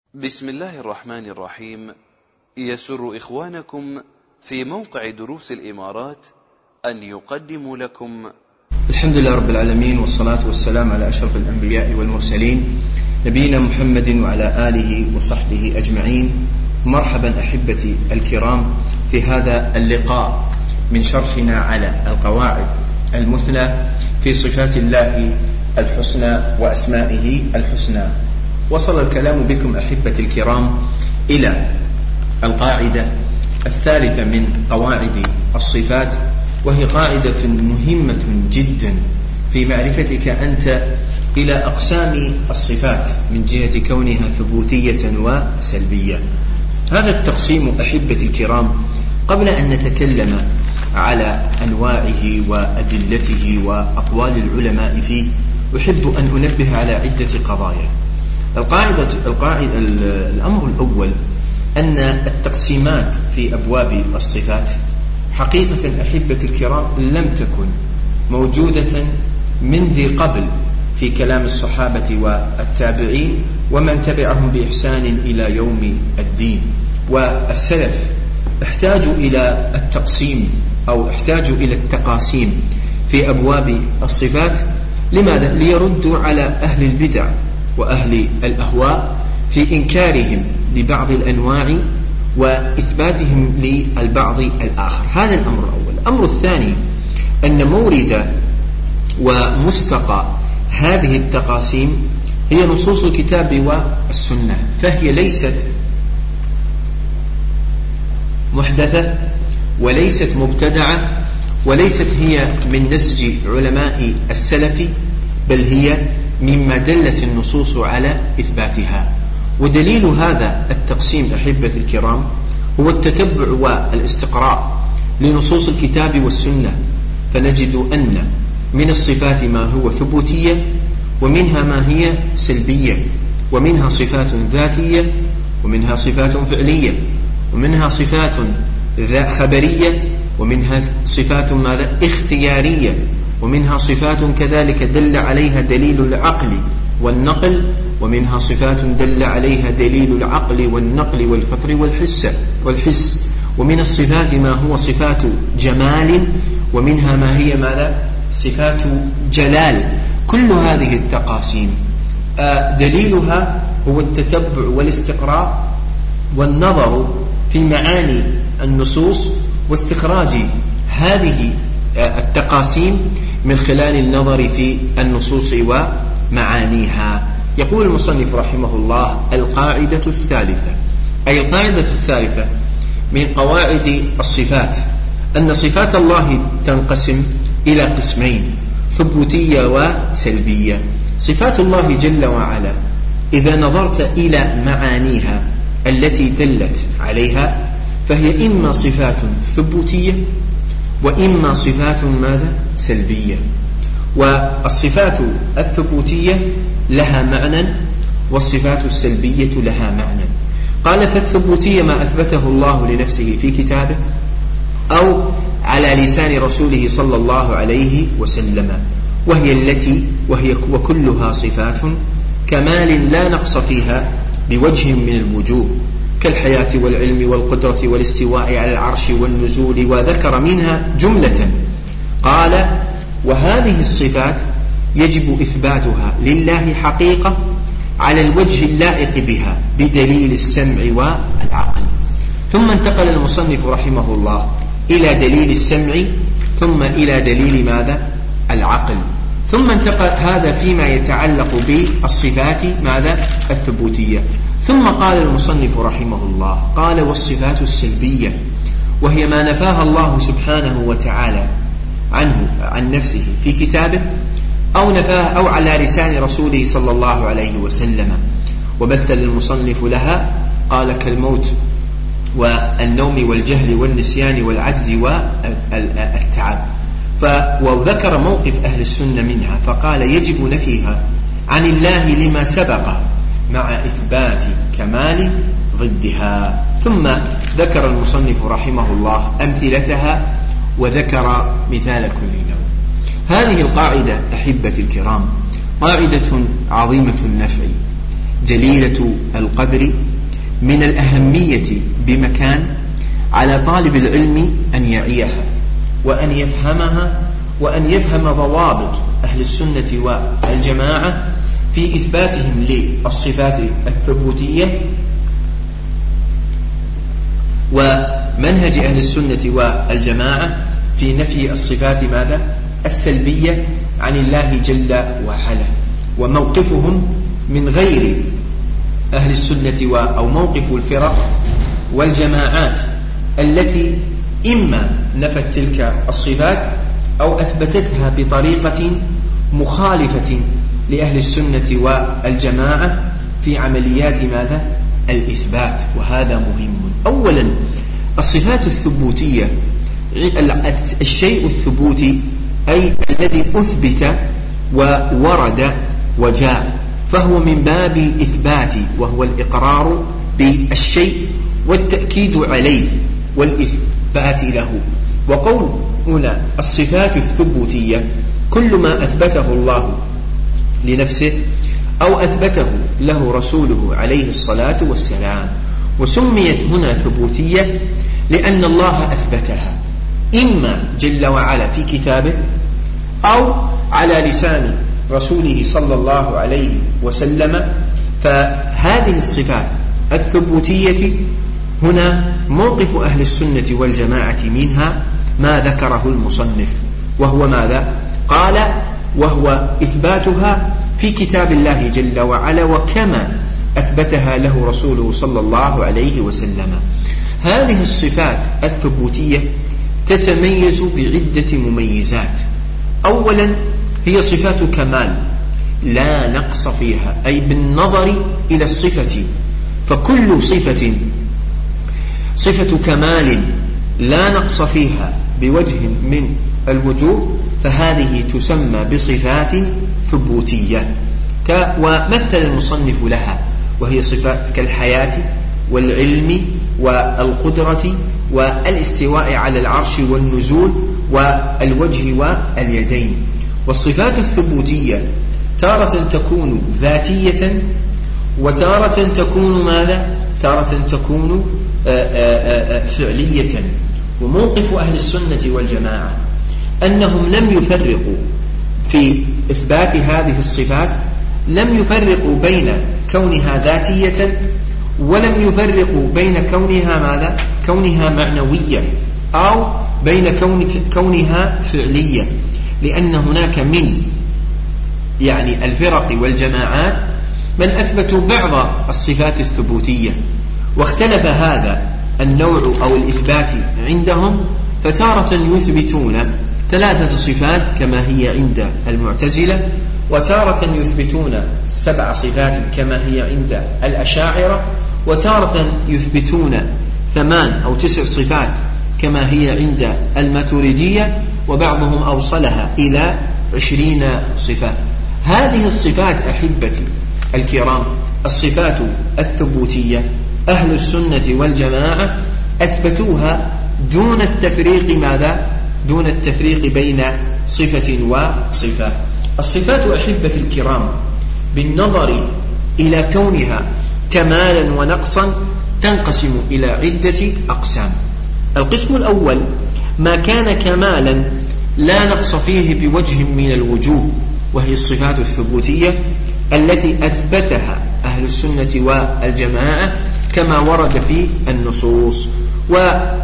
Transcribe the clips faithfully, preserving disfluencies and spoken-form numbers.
بسم الله الرحمن الرحيم. يسر إخوانكم في موقع دروس الإمارات أن يقدموا لكم الحمد لله رب العالمين، والصلاة والسلام على أشرف الأنبياء والمرسلين نبينا محمد وعلى آله وصحبه أجمعين. مرحبا أحبتي الكرام في هذا اللقاء من شرحنا على القواعد المثلى في صفات الله الحسنى وأسمائه الحسنى. وصل الكلام بكم أحبتي الكرام إلى القاعدة الثالثة من قواعد الصفات، وهي قاعدة مهمة جدا في معرفتك أنت إلى أقسام الصفات من جهة كونها ثبوتية وسلبية. هذا التقسيم أحبتي الكرام قبل أن نتكلم على أنواعه وأدلته وأقوال العلماء فيه، أحب أن أنبه على عدة قضايا. القاعدة القاعدة الأمر الأول أن التقسيمات في أبواب الصفات حقيقة أحبتي الكرام لم تكن موجودة من ذي قبل في كلام الصحابة والتابعين ومن تبعهم بإحسان إلى يوم الدين. والسلف احتاجوا إلى التقسيم أو احتاجوا إلى التقاسيم في أبواب الصفات. لماذا؟ ليردوا على أهل البدع وأهل الأهواء في إنكارهم لبعض الأنواع وإثباتهم للبعض الآخر. هذا الأمر الأول. الأمر الثاني أن مورد ومستقى هذه التقاسيم هي نصوص الكتاب والسنة، فهي ليست محدثة وليست مبتدعة وليست هي من نسج علماء السلف، بل هي مما دلت النصوص على إثباتها. ودليل هذا التقسيم أحبة الكرام هو التتبع والاستقراء لنصوص الكتاب والسنة، فنجد أن من الصفات ما هو ثبوتية، ومنها ما هي سلبية، ومنها صفات ذاتية، ومنها صفات فعلية، ومنها صفات خبرية، ومنها صفات اختيارية، ومنها صفات كذلك دل عليها دليل العقل والنقل، ومنها صفات دل عليها دليل العقل والنقل والفطر والحس والحس ومن الصفات ما هو صفات جمال، ومنها ما هي ماذا؟ صفات جلال. كل هذه التقاسيم دليلها هو التتبع والاستقراء والنظر في معاني النصوص واستخراج هذه التقاسيم من خلال النظر في النصوص ومعانيها. يقول المصنف رحمه الله: القاعدة الثالثة، أي القاعدة الثالثة من قواعد الصفات أن صفات الله تنقسم إلى قسمين: ثبوتية وسلبية. صفات الله جل وعلا إذا نظرت إلى معانيها التي دلت عليها فهي إما صفات ثبوتية وإما صفات ماذا؟ سلبية. والصفات الثبوتية لها معنى، والصفات السلبية لها معنى. قال: فالثبوتية ما أثبته الله لنفسه في كتابه أو على لسان رسوله صلى الله عليه وسلم، وهي التي وهي وكلها صفات كمال لا نقص فيها بوجه من الوجوه، كالحياة والعلم والقدرة والاستواء على العرش والنزول، وذكر منها جملة. قال: وهذه الصفات يجب إثباتها لله حقيقة على الوجه اللائق بها بدليل السمع والعقل. ثم انتقل المصنف رحمه الله إلى دليل السمع، ثم إلى دليل ماذا؟ العقل. ثم انتقل هذا فيما يتعلق بالصفات ماذا؟ الثبوتية. ثم قال المصنف رحمه الله: قال: والصفات السلبية، وهي ما نفاها الله سبحانه وتعالى عنه عن نفسه في كتابه أو نفاه أو على لسان رسوله صلى الله عليه وسلم. ومثل المصنف لها قال: كالموت والنوم والجهل والنسيان والعجز والتعب. وذكر موقف أهل السنة منها فقال: يجب نفيها عن الله لما سبق مع إثبات كمال ضدها. ثم ذكر المصنف رحمه الله أمثلتها وذكر مثال كل نوع. هذه القاعدة أحبتي الكرام قاعدة عظيمة النفع، جليلة القدر من الأهمية بمكان على طالب العلم أن يعيها وأن يفهمها وأن يفهم ضوابط أهل السنة والجماعة في إثباتهم للصفات الثبوتية ومنهج أهل السنة والجماعة في نفي الصفات ماذا؟ السلبية عن الله جل وعلا، وموقفهم من غير أهل السنة أو موقف الفرق والجماعات التي إما نفت تلك الصفات أو أثبتتها بطريقة مخالفة لأهل السنة والجماعة في عمليات ماذا؟ الإثبات. وهذا مهم. أولا الصفات الثبوتية، الشيء الثبوتي أي الذي أثبت وورد وجاء، فهو من باب الإثبات وهو الإقرار بالشيء والتأكيد عليه والإثبات له. وقول هنا الصفات الثبوتية كل ما أثبته الله لنفسه أو أثبته له رسوله عليه الصلاة والسلام. وسميت هنا ثبوتية لأن الله أثبتها إما جل وعلا في كتابه أو على لسان رسوله صلى الله عليه وسلم. فهذه الصفات الثبوتية هنا موقف أهل السنة والجماعة منها ما ذكره المصنف، وهو ماذا؟ قال وهو إثباتها في كتاب الله جل وعلا وكما أثبتها له رسوله صلى الله عليه وسلم. هذه الصفات الثبوتية تتميز بعدة مميزات. أولا هي صفات كمال لا نقص فيها، أي بالنظر إلى الصفة، فكل صفة صفة كمال لا نقص فيها بوجه من الوجوه فهذه تسمى بصفات ثبوتية. ومثل المصنف لها وهي صفات كالحياة والعلم والقدرة والاستواء على العرش والنزول والوجه واليدين. والصفات الثبوتية تارة تكون ذاتية وتارة تكون ماذا؟ تارة تكون فعلية. وموقف أهل السنة والجماعة أنهم لم يفرقوا في إثبات هذه الصفات، لم يفرقوا بين كونها ذاتية ولم يفرقوا بين كونها ماذا؟ كونها معنوية أو بين كون كونها فعلية، لأن هناك من يعني الفرق والجماعات من أثبتوا بعض الصفات الثبوتية، واختلف هذا النوع أو الإثبات عندهم، فتارة يثبتون ثلاثة صفات كما هي عند المعتزلة، وتارة يثبتون سبع صفات كما هي عند الأشاعرة، وتارة يثبتون ثمان أو تسع صفات كما هي عند الماتريدية، وبعضهم أوصلها إلى عشرين صفة. هذه الصفات أحبتي الكرام الصفات الثبوتية أهل السنة والجماعة أثبتوها دون التفريق ماذا؟ دون التفريق بين صفة وصفة. الصفات أحبة الكرام بالنظر إلى كونها كمالا ونقصا تنقسم إلى عدة أقسام. القسم الأول ما كان كمالا لا نقص فيه بوجه من الوجوه، وهي الصفات الثبوتية التي أثبتها أهل السنة والجماعة كما ورد في النصوص. وهذه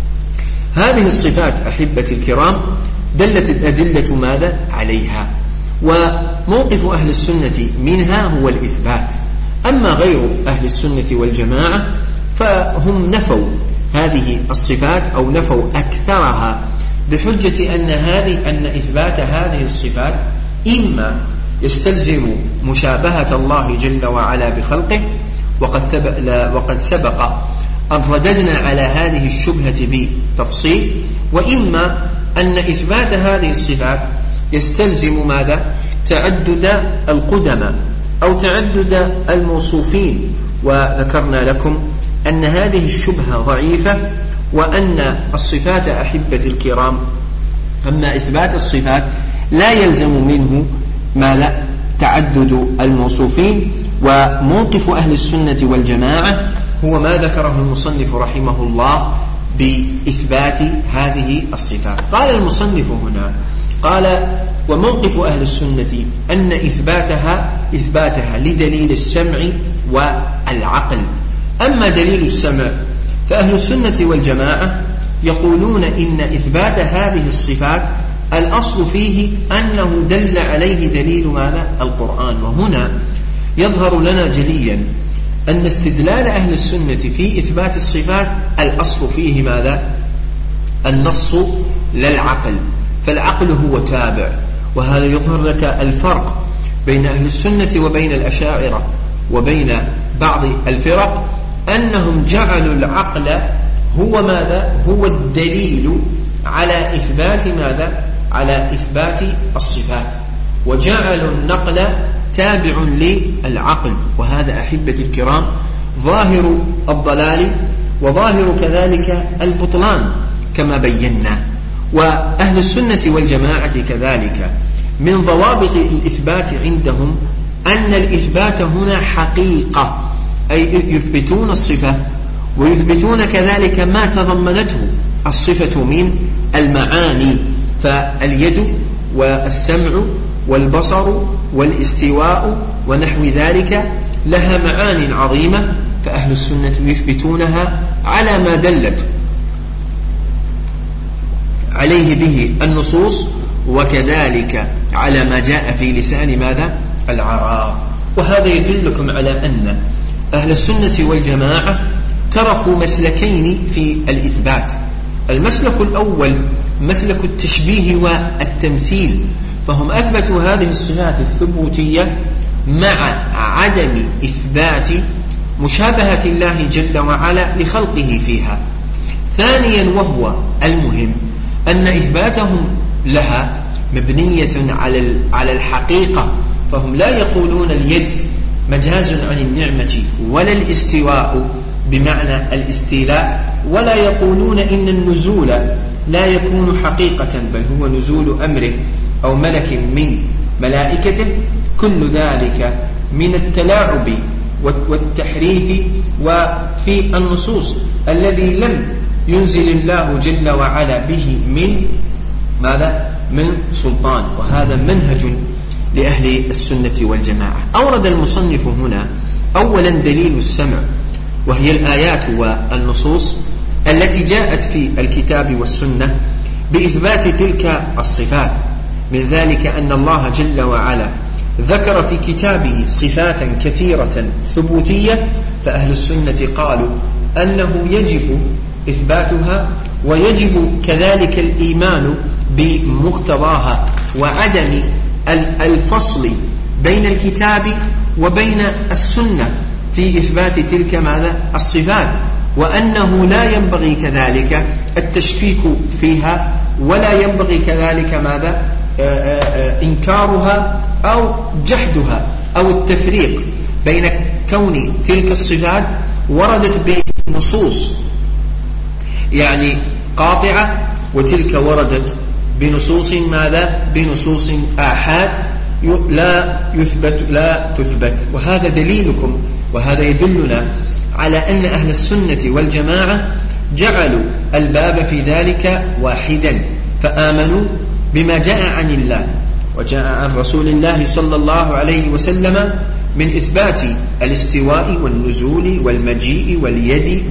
الصفات أحبة الكرام دلت الأدلة ماذا؟ عليها. وموقف أهل السنة منها هو الإثبات. أما غير أهل السنة والجماعة فهم نفوا هذه الصفات أو نفوا أكثرها بحجة أن هذه أن إثبات هذه الصفات إما يستلزم مشابهة الله جل وعلا بخلقه، وقد سبق, وقد سبق أن رددنا على هذه الشبهة بتفصيل، وإما أن إثبات هذه الصفات يستلزم ماذا؟ تعدد القدماء أو تعدد الموصوفين. وذكرنا لكم أن هذه الشبهة ضعيفة، وأن الصفات أحبة الكرام أما إثبات الصفات لا يلزم منه ما لا تعدد الموصوفين. وموقف أهل السنة والجماعة هو ما ذكره المصنف رحمه الله بإثبات هذه الصفات. قال المصنف هنا قال: وموقف أهل السنة أن إثباتها إثباتها لدليل السمع والعقل. أما دليل السمع فأهل السنة والجماعة يقولون إن إثبات هذه الصفات الأصل فيه أنه دل عليه دليل ماذا؟ القرآن. وهنا يظهر لنا جليا أن استدلال أهل السنة في إثبات الصفات الأصل فيه ماذا؟ النص لا العقل، فالعقل هو تابع. وهذا يظهر لك الفرق بين أهل السنة وبين الأشاعرة وبين بعض الفرق، أنهم جعلوا العقل هو ماذا؟ هو الدليل على إثبات ماذا؟ على إثبات الصفات، وجعلوا النقل تابع للعقل. وهذا أحبتي الكرام ظاهر الضلال وظاهر كذلك البطلان كما بينا. وأهل السنة والجماعة كذلك من ضوابط الإثبات عندهم أن الإثبات هنا حقيقة، أي يثبتون الصفة ويثبتون كذلك ما تضمنته الصفة من المعاني. فاليد والسمع والبصر والاستواء ونحو ذلك لها معان عظيمة، فأهل السنة يثبتونها على ما دلت عليه به النصوص، وكذلك على ما جاء في لسان ماذا؟ العرب. وهذا يدلكم على أن أهل السنة والجماعة تركوا مسلكين في الإثبات. المسلك الأول مسلك التشبيه والتمثيل، فهم أثبتوا هذه الصفات الثبوتية مع عدم إثبات مشابهة الله جل وعلا لخلقه فيها. ثانيا وهو المهم أن إثباتهم لها مبنية على على الحقيقة، فهم لا يقولون اليد مجاز عن النعمة ولا الاستواء بمعنى الاستيلاء، ولا يقولون إن النزول لا يكون حقيقة بل هو نزول أمره أو ملك من ملائكته. كل ذلك من التلاعب والتحريف وفي النصوص الذي لم ينزل الله جل وعلا به من ماذا؟ من سلطان. وهذا منهج لأهل السنة والجماعة. أورد المصنف هنا أولا دليل السمع، وهي الآيات والنصوص التي جاءت في الكتاب والسنة بإثبات تلك الصفات. من ذلك أن الله جل وعلا ذكر في كتابه صفات كثيرة ثبوتية، فأهل السنة قالوا أنه يجب إثباتها ويجب كذلك الإيمان بمقتضاها، وعدم الفصل بين الكتاب وبين السنة في إثبات تلك ماذا؟ الصفات، وأنه لا ينبغي كذلك التشكيك فيها، ولا ينبغي كذلك ماذا؟ آآ آآ إنكارها أو جحدها أو التفريق بين كون تلك الصفات وردت بنصوص يعني قاطعة، وتلك وردت بنصوص ماذا؟ بنصوص آحاد لا يثبت لا تثبت. وهذا دليلكم، وهذا يدلنا على أن أهل السنة والجماعة جعلوا الباب في ذلك واحدا، فآمنوا بما جاء عن الله وجاء عن رسول الله صلى الله عليه وسلم من إثبات الاستواء والنزول والمجيء واليد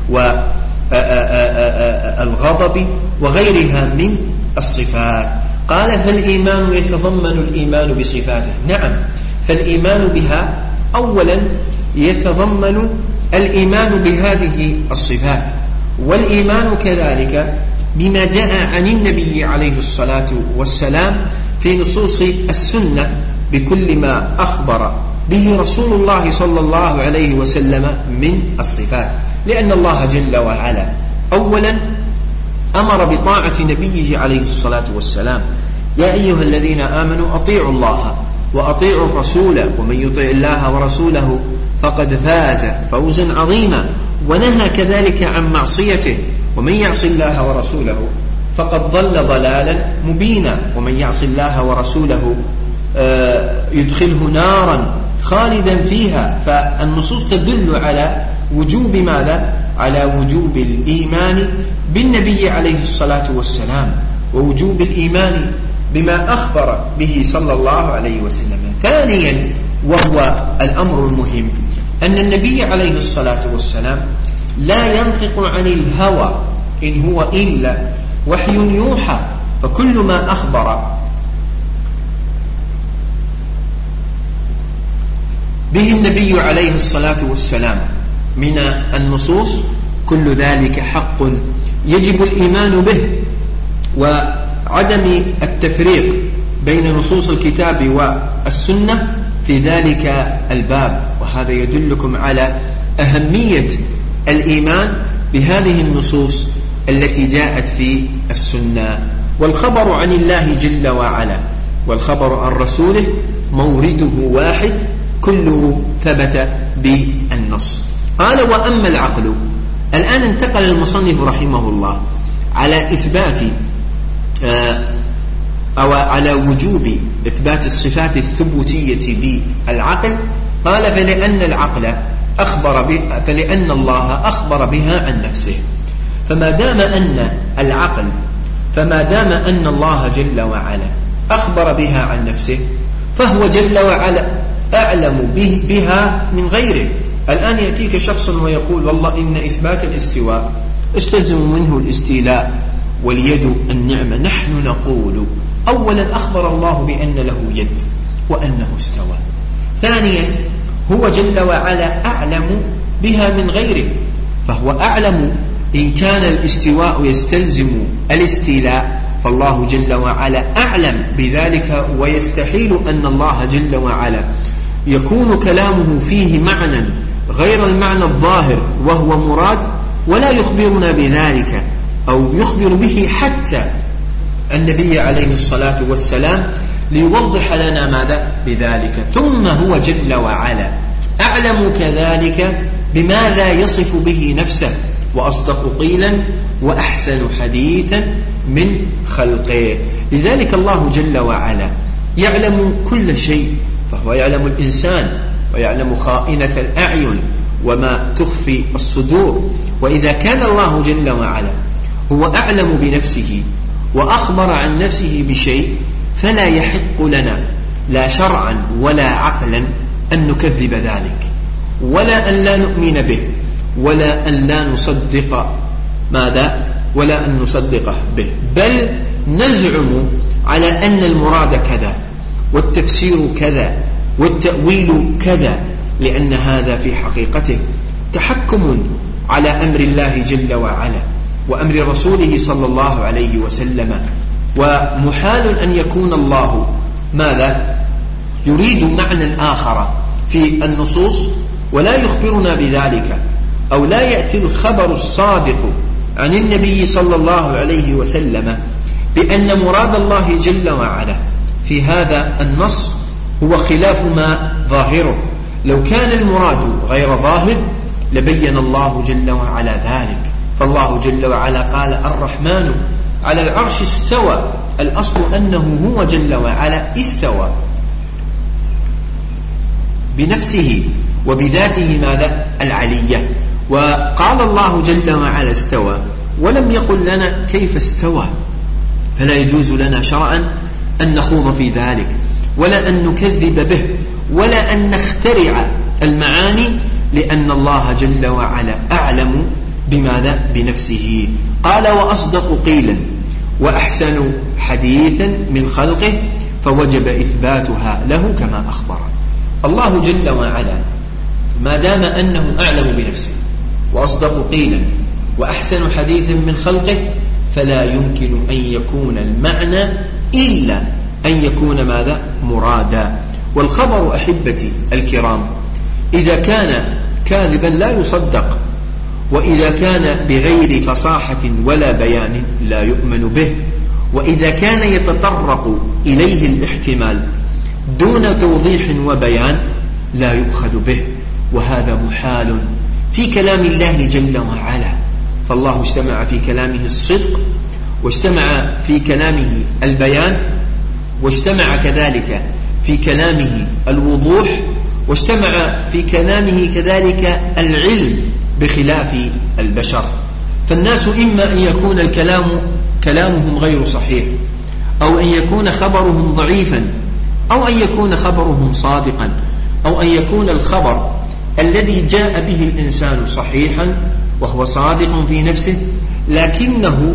والغضب وغيرها من الصفات. قال: فالإيمان يتضمن الإيمان بصفاته. نعم، فالإيمان بها أولا يتضمن الإيمان بهذه الصفات، والإيمان كذلك بما جاء عن النبي عليه الصلاة والسلام في نصوص السنة بكل ما أخبر به رسول الله صلى الله عليه وسلم من الصفات. لأن الله جل وعلا أولا أمر بطاعة نبيه عليه الصلاة والسلام: يا أيها الذين آمنوا أطيعوا الله وأطيعوا الرسول ومن يطع الله ورسوله فقد فاز فوزا عظيما. ونهى كذلك عن معصيته: ومن يعص الله ورسوله فقد ضل ضلالا مبينا. ومن يعص الله ورسوله يدخله نارا خالدا فيها. فالنصوص تدل على وجوب ماذا؟ على وجوب الإيمان بالنبي عليه الصلاة والسلام، ووجوب الإيمان بما أخبر به صلى الله عليه وسلم. ثانيا وهو الأمر المهم، أن النبي عليه الصلاة والسلام لا ينطق عن الهوى، إن هو إلا وحي يوحى. فكل ما أخبر به النبي عليه الصلاة والسلام من النصوص كل ذلك حق يجب الإيمان به، وعدم التفريق بين نصوص الكتاب والسنة في ذلك الباب. وهذا يدلكم على أهمية الإيمان بهذه النصوص التي جاءت في السنة. والخبر عن الله جل وعلا والخبر عن رسوله مورده واحد، كله ثبت بالنص. قال وأما العقل. الآن انتقل المصنف رحمه الله على إثبات أو على وجوب إثبات الصفات الثبوتية بالعقل. قال فلأن العقل أخبر ب... فلأن الله أخبر بها عن نفسه. فما دام أن العقل فما دام أن الله جل وعلا أخبر بها عن نفسه، فهو جل وعلا أعلم به بها من غيره. الآن يأتيك شخص ويقول والله إن إثبات الاستواء استلزم منه الاستيلاء واليد النعمة. نحن نقول أولا أخبر الله بأن له يد وأنه استوى. ثانيا هو جل وعلا أعلم بها من غيره، فهو أعلم. إن كان الاستواء يستلزم الاستيلاء فالله جل وعلا أعلم بذلك، ويستحيل أن الله جل وعلا يكون كلامه فيه معنى غير المعنى الظاهر وهو مراد، ولا يخبرنا بذلك أو يخبر به حتى النبي عليه الصلاة والسلام ليوضح لنا ماذا بذلك. ثم هو جل وعلا أعلم كذلك بماذا يصف به نفسه، وأصدق قيلا وأحسن حديثا من خلقه. لذلك الله جل وعلا يعلم كل شيء، فهو يعلم الإنسان ويعلم خائنة الأعين وما تخفي الصدور. وإذا كان الله جل وعلا هو أعلم بنفسه وأخبر عن نفسه بشيء، فلا يحق لنا لا شرعا ولا عقلا أن نكذب ذلك، ولا أن لا نؤمن به، ولا أن لا نصدق ماذا ولا أن نصدقه به، بل نزعم على أن المراد كذا والتفسير كذا والتأويل كذا، لأن هذا في حقيقته تحكم على أمر الله جل وعلا وأمر رسوله صلى الله عليه وسلم. ومحال أن يكون الله ماذا يريد معنى آخر في النصوص ولا يخبرنا بذلك، أو لا يأتي الخبر الصادق عن النبي صلى الله عليه وسلم بأن مراد الله جل وعلا في هذا النص هو خلاف ما ظاهره. لو كان المراد غير ظاهر لبين الله جل وعلا ذلك. فالله جل وعلا قال الرحمن على العرش استوى، الأصل أنه هو جل وعلا استوى بنفسه وبذاته ماذا العلية. وقال الله جل وعلا استوى ولم يقل لنا كيف استوى، فلا يجوز لنا شرعا أن نخوض في ذلك ولا أن نكذب به ولا أن نخترع المعاني، لأن الله جل وعلا أعلم بماذا بنفسه. قال وأصدق قيلا وأحسن حديثا من خلقه، فوجب إثباتها له كما أخبر. الله جل وعلا ما دام أنه أعلم بنفسه وأصدق قيلا وأحسن حديثا من خلقه، فلا يمكن أن يكون المعنى إلا أن يكون ماذا مرادا. والخبر أحبتي الكرام إذا كان كاذبا لا يصدق، وإذا كان بغير فصاحة ولا بيان لا يؤمن به، وإذا كان يتطرق إليه الاحتمال دون توضيح وبيان لا يؤخذ به. وهذا محال في كلام الله جل وعلا. فالله اجتمع في كلامه الصدق، واجتمع في كلامه البيان، واجتمع كذلك في كلامه الوضوح، واجتمع في كلامه كذلك العلم بخلاف البشر. فالناس إما أن يكون الكلام كلامهم غير صحيح، أو أن يكون خبرهم ضعيفا، أو أن يكون خبرهم صادقا، أو أن يكون الخبر الذي جاء به الإنسان صحيحا وهو صادق في نفسه، لكنه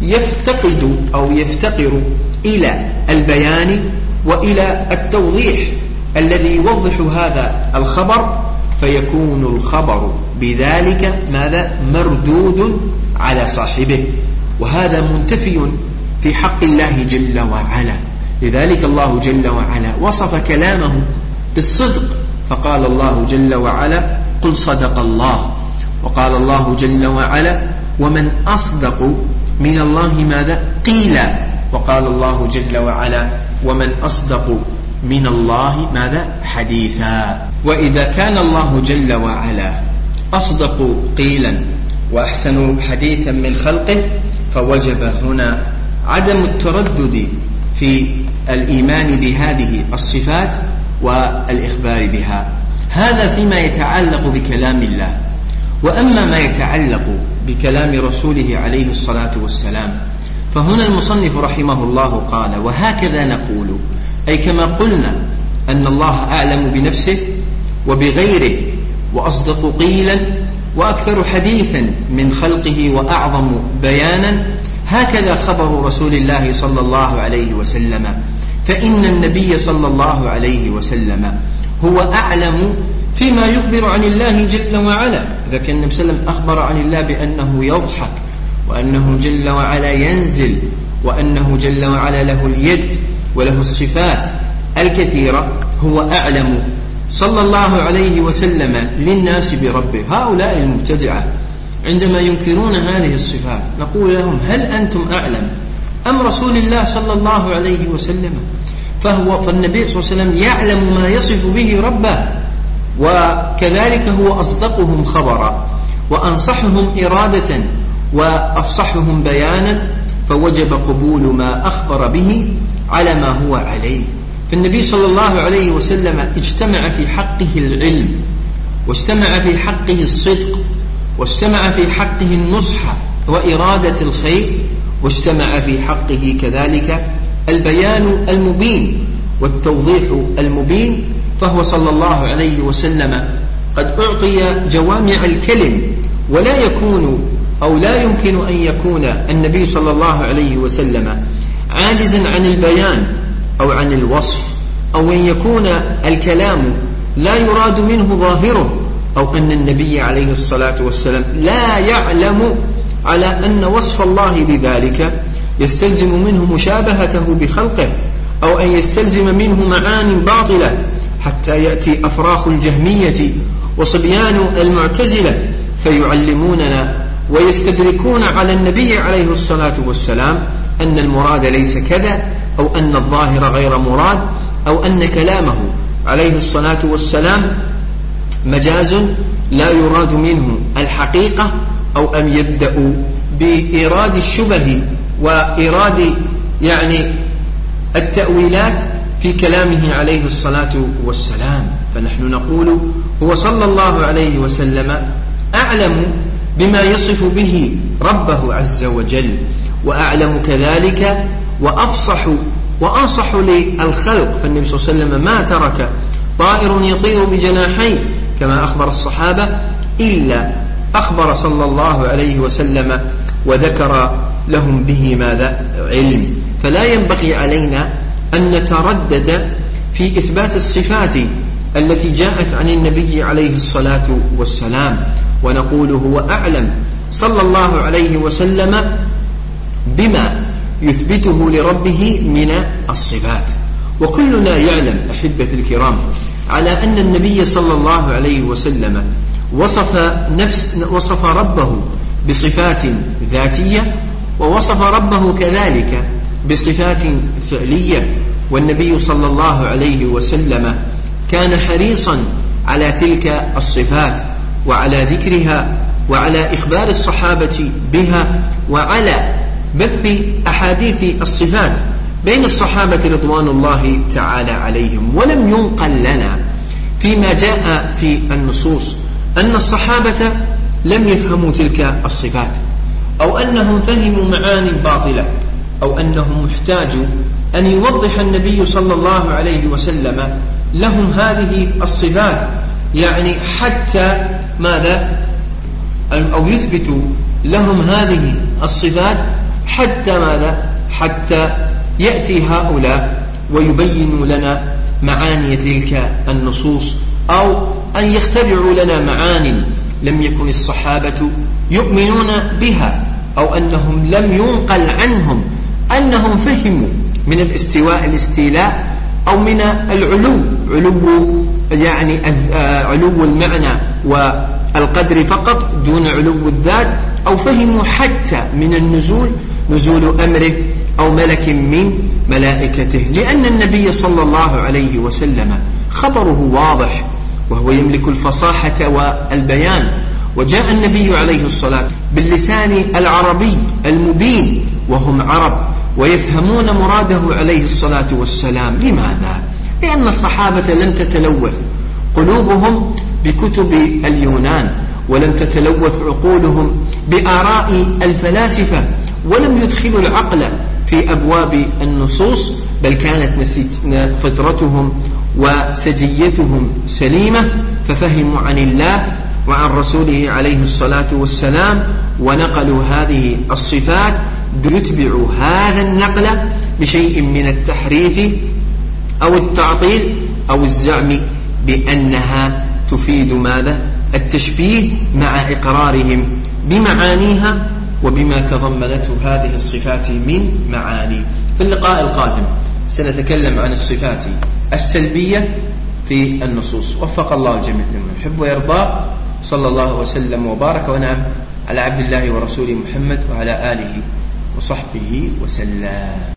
يفتقد أو يفتقر إلى البيان وإلى التوضيح الذي يوضح هذا الخبر، فيكون الخبر بذلك ماذا؟ مردود على صاحبه، وهذا منتفي في حق الله جل وعلا. لذلك الله جل وعلا وصف كلامه بالصدق، فقال الله جل وعلا: قل صدق الله. وقال الله جل وعلا: ومن أصدق من الله ماذا؟ قيلا. وقال الله جل وعلا: ومن أصدق من الله ماذا؟ حديثا. وإذا كان الله جل وعلا أصدق قيلا وأحسن حديثا من خلقه، فوجب هنا عدم التردد في الإيمان بهذه الصفات والإخبار بها. هذا فيما يتعلق بكلام الله. وأما ما يتعلق بكلام رسوله عليه الصلاة والسلام، فهنا المصنف رحمه الله قال: وهكذا نقول، أي كما قلنا أن الله أعلم بنفسه وبغيره وأصدق قيلا وأكثر حديثا من خلقه وأعظم بيانا، هكذا خبر رسول الله صلى الله عليه وسلم. فإن النبي صلى الله عليه وسلم هو أعلم فيما يخبر عن الله جل وعلا. إذا كان النبي صلى الله عليه وسلم أخبر عن الله بأنه يضحك، وأنه جل وعلا ينزل، وأنه جل وعلا له اليد وله الصفات الكثيرة، هو أعلم صلى الله عليه وسلم للناس بربه. هؤلاء المبتدعة عندما ينكرون هذه الصفات نقول لهم: هل أنتم أعلم أم رسول الله صلى الله عليه وسلم؟ فهو فالنبي صلى الله عليه وسلم يعلم ما يصف به ربه، وكذلك هو أصدقهم خبرا وأنصحهم إرادة وأفصحهم بيانا، فوجب قبول ما أخبر به على ما هو عليه. فالنبي صلى الله عليه وسلم اجتمع في حقه العلم، واجتمع في حقه الصدق، واجتمع في حقه النصح وإرادة الخير، واجتمع في حقه كذلك البيان المبين والتوضيح المبين. فهو صلى الله عليه وسلم قد أعطي جوامع الكلم، ولا يكون أو لا يمكن أن يكون النبي صلى الله عليه وسلم عاجزا عن البيان أو عن الوصف، أو أن يكون الكلام لا يراد منه ظاهره، أو أن النبي عليه الصلاة والسلام لا يعلم على أن وصف الله بذلك يستلزم منه مشابهته بخلقه، أو أن يستلزم منه معان باطلة، حتى يأتي أفراخ الجهمية وصبيان المعتزلة فيعلموننا ويستدركون على النبي عليه الصلاة والسلام أن المراد ليس كذا، أو أن الظاهر غير مراد، أو أن كلامه عليه الصلاة والسلام مجاز لا يراد منه الحقيقة، أو أن يبدأوا بإيراد الشبه وإيراد يعني التأويلات في كلامه عليه الصلاة والسلام. فنحن نقول هو صلى الله عليه وسلم أعلم بما يصف به ربه عز وجل، وأعلم كذلك وأفصح وأنصح للخلق. فالنبي صلى الله عليه وسلم ما ترك طائر يطير بجناحيه كما أخبر الصحابة إلا أخبر صلى الله عليه وسلم وذكر لهم به ماذا؟ علم. فلا ينبغي علينا أن نتردد في إثبات الصفات التي جاءت عن النبي عليه الصلاة والسلام، ونقول هو أعلم صلى الله عليه وسلم بما يثبته لربه من الصفات. وكلنا يعلم أحبة الكرام على أن النبي صلى الله عليه وسلم وصف, نفس وصف ربه بصفات ذاتية، ووصف ربه كذلك بصفات فعلية. والنبي صلى الله عليه وسلم كان حريصا على تلك الصفات وعلى ذكرها وعلى إخبار الصحابة بها وعلى بث أحاديث الصفات بين الصحابة رضوان الله تعالى عليهم. ولم ينقل لنا فيما جاء في النصوص أن الصحابة لم يفهموا تلك الصفات، أو أنهم فهموا معاني باطلة، أو أنهم احتاجوا أن يوضح النبي صلى الله عليه وسلم لهم هذه الصفات، يعني حتى ماذا، أو يثبتوا لهم هذه الصفات حتى ماذا، حتى يأتي هؤلاء ويبينوا لنا معاني تلك النصوص، أو أن يختبروا لنا معاني لم يكن الصحابة يؤمنون بها، أو أنهم لم ينقل عنهم أنهم فهموا من الاستواء الاستيلاء، أو من العلو علو يعني علو المعنى والقدر فقط دون علو الذات، أو فهموا حتى من النزول نزول أمره أو ملك من ملائكته، لأن النبي صلى الله عليه وسلم خبره واضح وهو يملك الفصاحة والبيان، وجاء النبي عليه الصلاة باللسان العربي المبين، وهم عرب ويفهمون مراده عليه الصلاة والسلام. لماذا؟ لأن الصحابة لم تتلوث قلوبهم بكتب اليونان، ولم تتلوث عقولهم بآراء الفلاسفة، ولم يدخلوا العقل في أبواب النصوص، بل كانت فطرتهم وسجيتهم سليمة، ففهموا عن الله وعن رسوله عليه الصلاة والسلام، ونقلوا هذه الصفات، يتبعوا هذا النقل بشيء من التحريف أو التعطيل أو الزعم بأنها تفيد ماذا؟ التشبيه، مع إقرارهم بمعانيها وبما تضمنته هذه الصفات من معاني. في اللقاء القادم سنتكلم عن الصفات السلبية في النصوص. وفق الله الجميع لمن يحب ويرضى. صلى الله وسلم وبارك ونعم على عبد الله ورسوله محمد وعلى آله وصحبه وسلم.